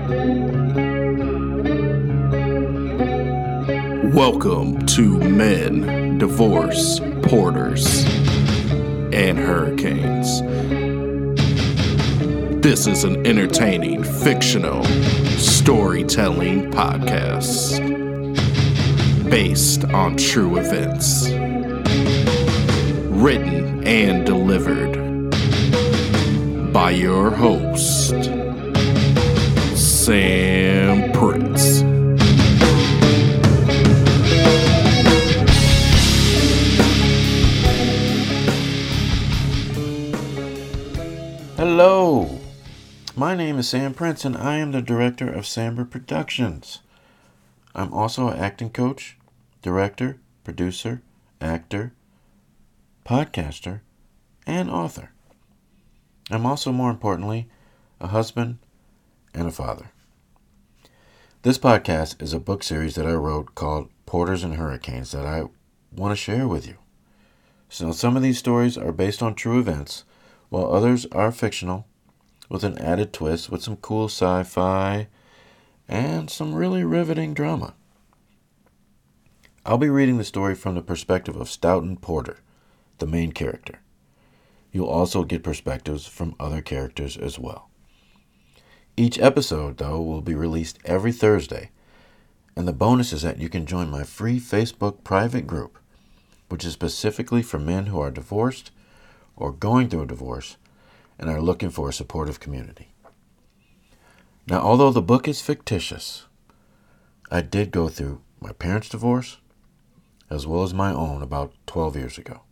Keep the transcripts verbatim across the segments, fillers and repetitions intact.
Welcome to Men, Divorce, Porters, and Hurricanes. This is an entertaining, fictional, storytelling podcast based on true events. Written and delivered by your host, Sam Prince. Hello, my name is Sam Prince and I am the director of Samber Productions. I'm also an acting coach, director, producer, actor, podcaster, and author. I'm also, more importantly, a husband and a father. This podcast is a book series that I wrote called Porters and Hurricanes that I want to share with you. So some of these stories are based on true events, while others are fictional, with an added twist with some cool sci-fi and some really riveting drama. I'll be reading the story from the perspective of Stoughton Porter, the main character. You'll also get perspectives from other characters as well. Each episode, though, will be released every Thursday, and the bonus is that you can join my free Facebook private group, which is specifically for men who are divorced or going through a divorce and are looking for a supportive community. Now, although the book is fictitious, I did go through my parents' divorce as well as my own about twelve years ago.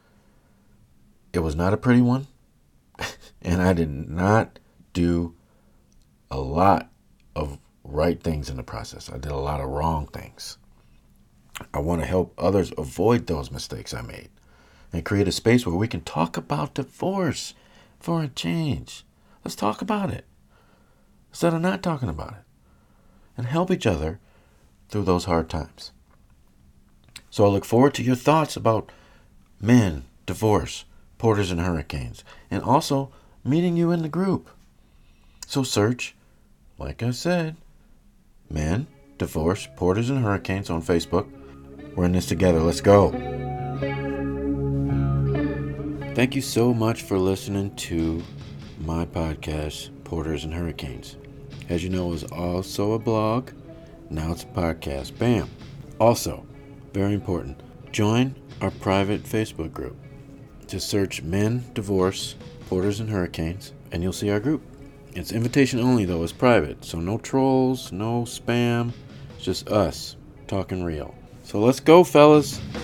It was not a pretty one, and I did not do a lot of right things in the process. I did a lot of wrong things. I want to help others avoid those mistakes I made and create a space where we can talk about divorce for a change. Let's talk about it instead of not talking about it, and help each other through those hard times. So I look forward to your thoughts about men, divorce, porters, and hurricanes, and also meeting you in the group. So search, like I said, men, divorce, porters, and hurricanes on Facebook. We're in this together. Let's go. Thank you so much for listening to my podcast, Porters and Hurricanes. As you know, it was also a blog. Now it's a podcast. Bam. Also, very important, join our private Facebook group. Just search Men, Divorce, Porters, and Hurricanes, and you'll see our group. It's invitation only, though. It's private, so no trolls, no spam. It's just us talking real. So let's go, fellas.